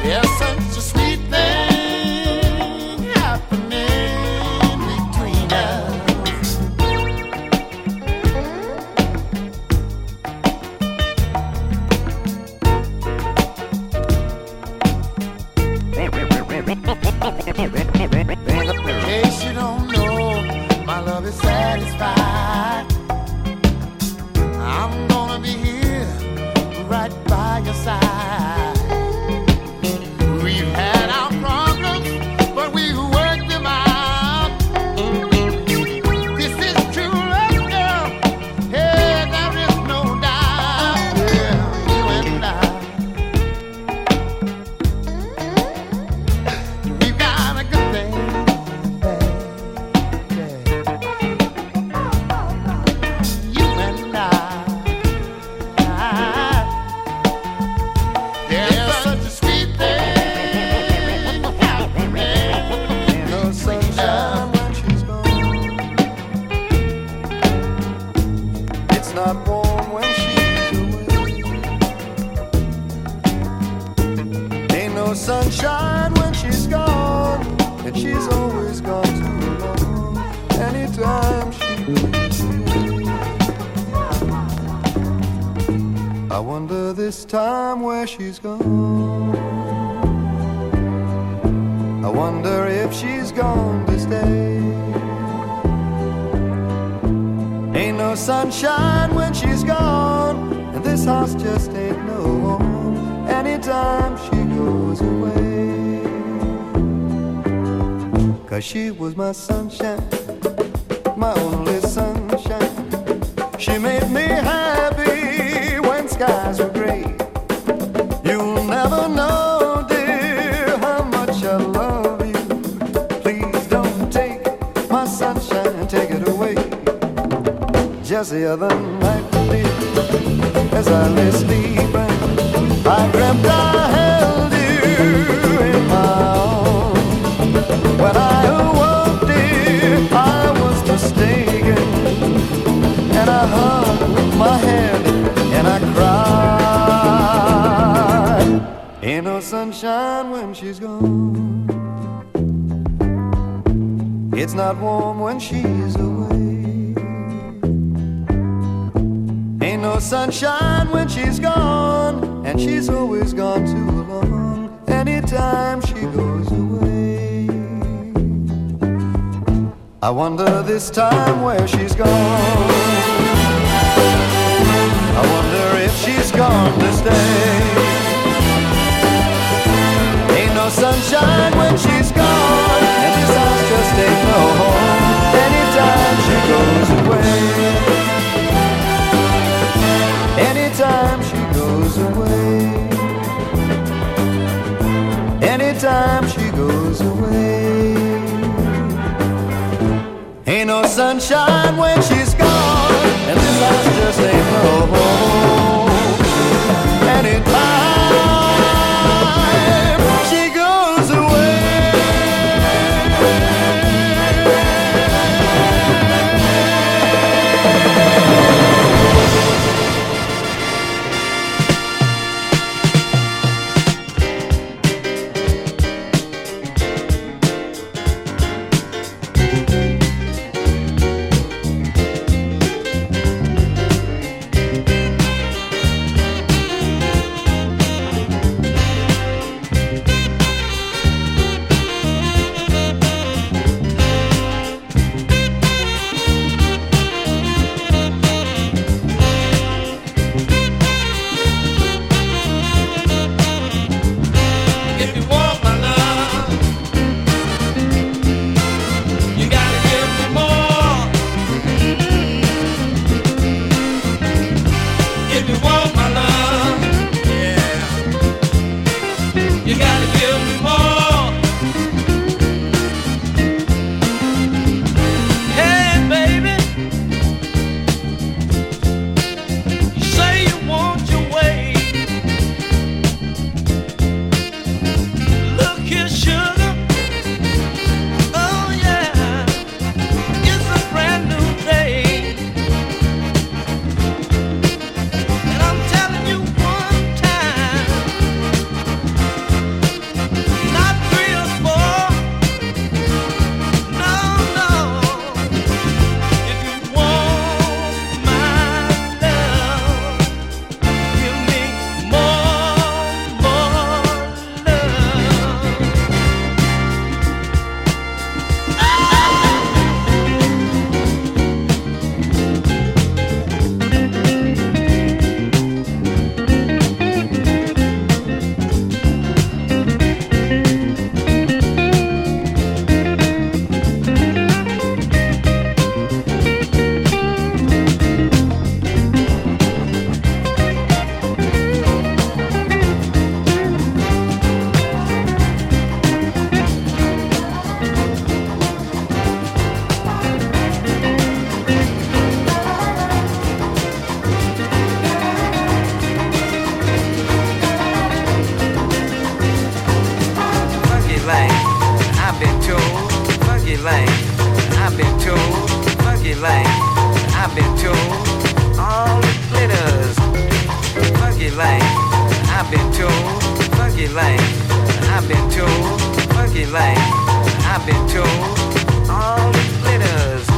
There's such a sweet thing happening between us. In case you don't know, my love is satisfied. I'm gonna be here right by your side. We've had our problems, but we worked them out. This is true love, girl. Hey, there is no doubt. Yeah, you and I, we've got a good thing. You and I. There's such a sweet thing happening. No sunshine when she's gone. It's not warm when she's away. Ain't no sunshine when she's gone, and she's always gone too long. Anytime she goes away, I wonder this time where she's gone. I wonder if she's gone to stay. Ain't no sunshine when she's gone, and this house just ain't no home. Anytime she goes away, 'cause she was my sunshine, my only sunshine. She made me happy when skies were gray. You'll never know, dear, how much I love you. Please don't take my sunshine, take it away. Just the other night, dear, as I lay sleeping, I dreamt I held you in my arms. When I awoke, dear, I was mistaken, and I hung my head and I cried. Ain't no sunshine when she's gone. It's not warm when she's away. Ain't no sunshine when she's gone, and she's always gone too long. Anytime she goes away, I wonder this time where she's gone. I wonder if she's gone to stay. Ain't no sunshine when she's gone, and this house just ain't no home. Anytime she goes away, anytime she goes away, anytime she goes away. Ain't no sunshine when she's gone, and this house just ain't no home. Anytime she goes away. Funky lane, I've been told. Funky lane, I've been told. All the glitters.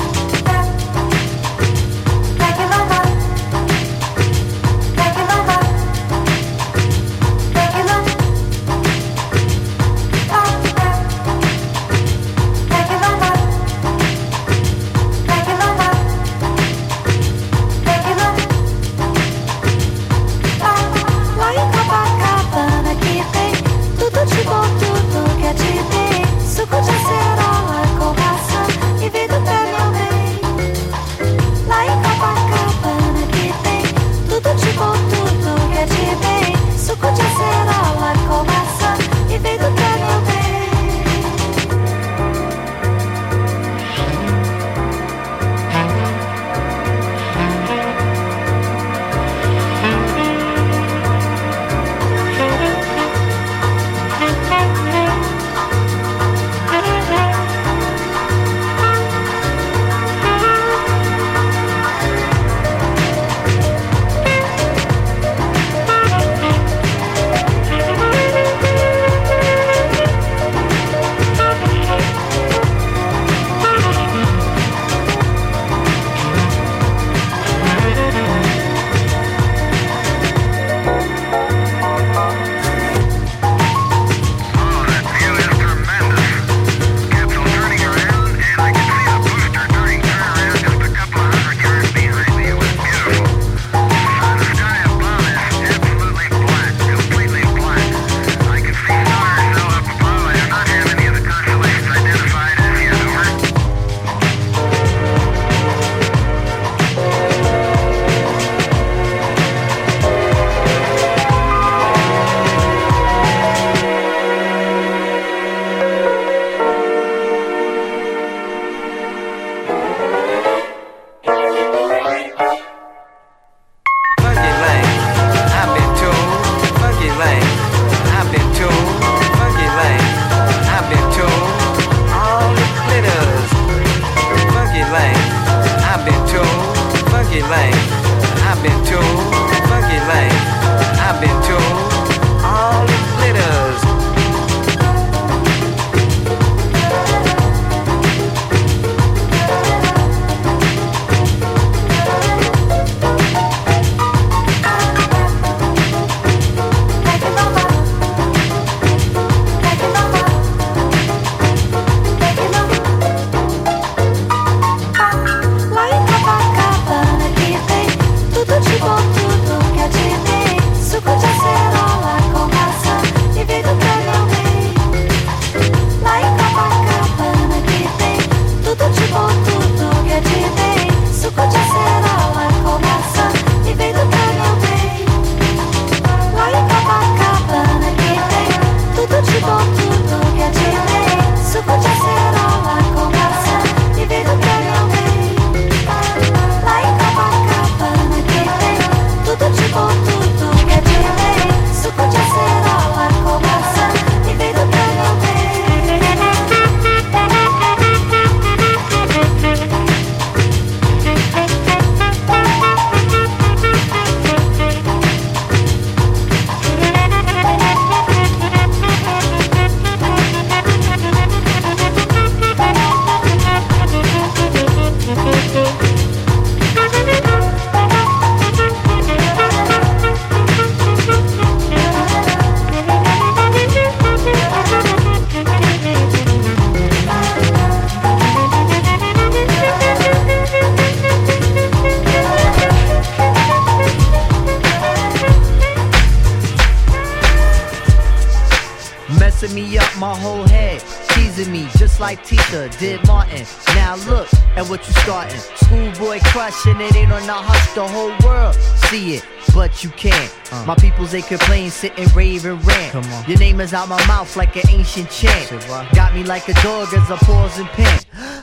Like Tita did Martin. Now look at what you starting. Schoolboy crushing it ain't on the hush. The whole world see it, but you can't. My peoples they complain, sit and rave and rant. Your name is out my mouth like an ancient chant. Got me like a dog as a pause and pant.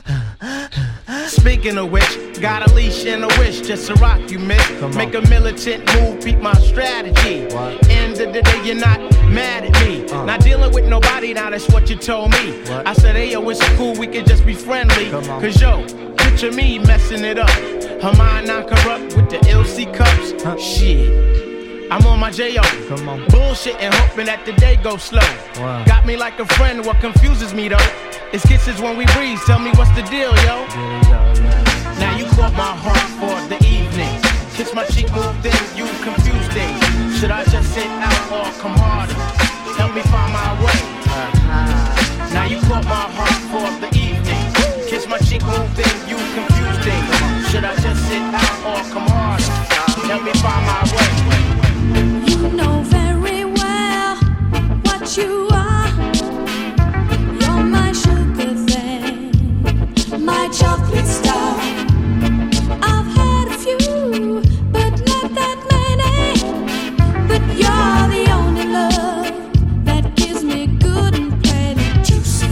Speaking of which, got a leash and a wish just to rock you, miss. Make a militant move, beat my strategy. End of the day, you're not mad at me. Not dealing with nobody, now that's what you told me. I said, hey, yo, it's cool, we can just be friendly. Cause yo, picture me messing it up. Her mind not corrupt with the LC cups. Shit. I'm on my J.O. Come on. Bullshitting, hoping that the day goes slow. Wow. Got me like a friend, what confuses me though is kisses when we breathe. Tell me what's the deal, yo? Now you caught my heart for the evening. Kiss my cheek, move in, you confuse things. Should I just sit out or come harder? Help me find my way. Now you caught my heart for the evening. Kiss my cheek, move in, you confuse things. Should I just sit out or come harder? Help me find my way. You know very well what you are. You're my sugar thing, my chocolate star. I've had a few, but not that many. But you're the only love that gives me good and plenty. Juicy,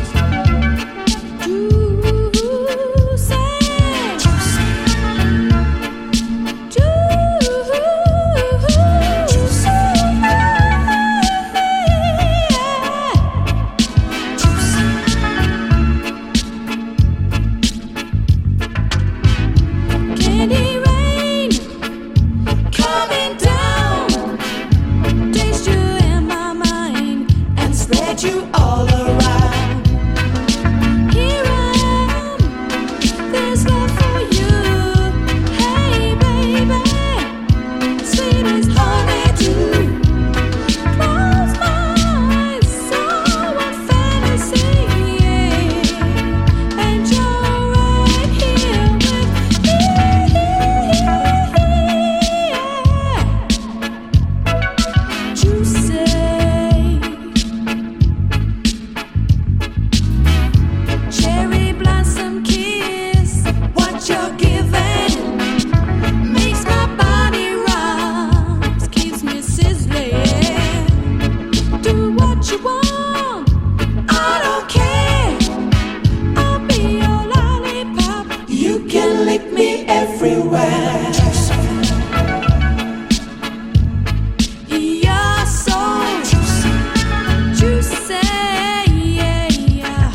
candy rain coming down. Taste you in my mind and spread you all around. Here I am, there's love for you. Hey baby, sweet as honeydew. Close my eyes, so a fantasy, and you're right here with me. Juicy, cherry blossom kiss. What you're giving makes my body rise, keeps me sizzling. Do what you want, I don't care. I'll be your lollipop. You can lick me everywhere. You're so juicy, yeah, yeah.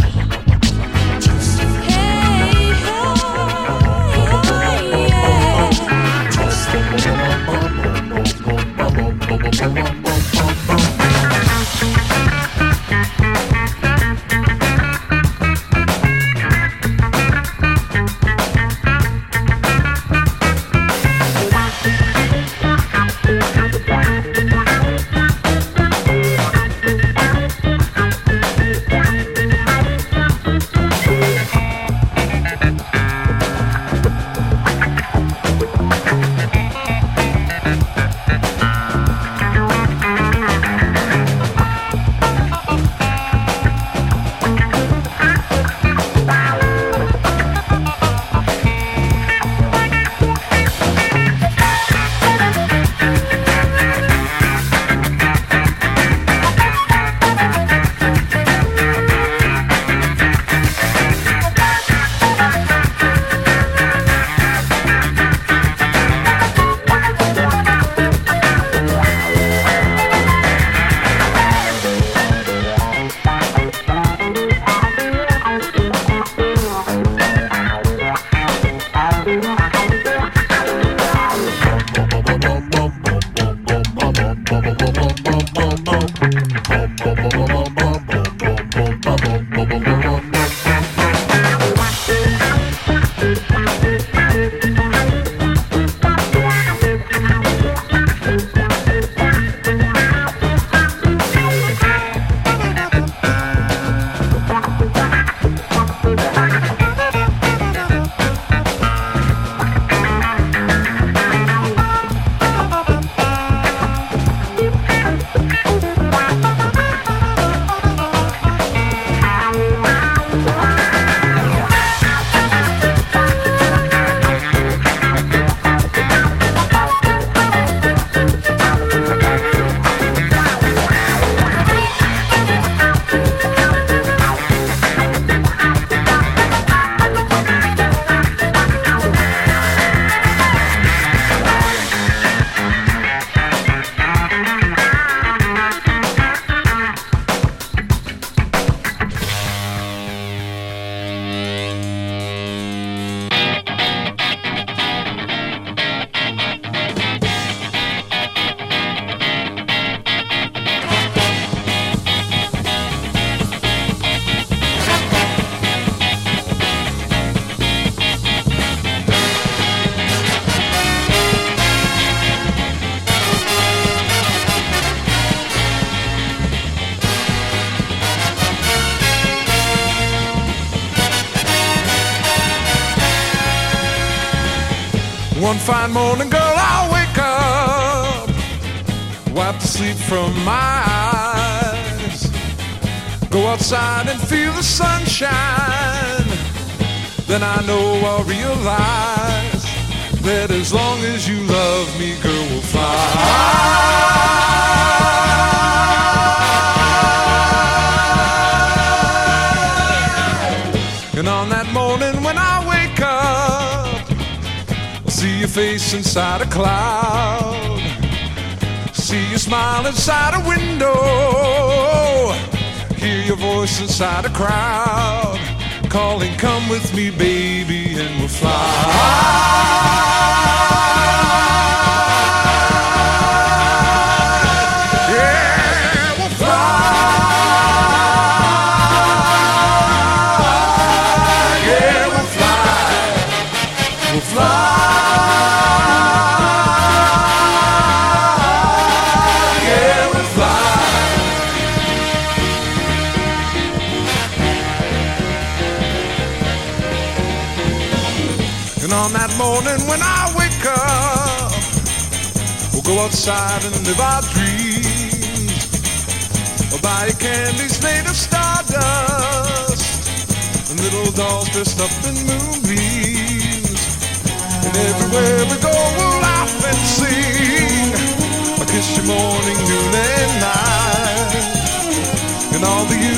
Hey, hey, yeah. One fine morning, girl, I'll wake up, wipe the sleep from my eyes, go outside and feel the sunshine. Then I know I'll realize that as long as you love me, girl, we'll fly. And on that morning when I wake up, I'll see your face inside a cloud, see you smile inside a window, hear your voice inside a crowd, calling, come with me, baby, and we'll fly. On that morning when I wake up, we'll go outside and live our dreams. We'll buy candies made of stardust and little dolls dressed up in moonbeams. And everywhere we go we'll laugh and sing. I'll kiss you morning, noon and night. And all the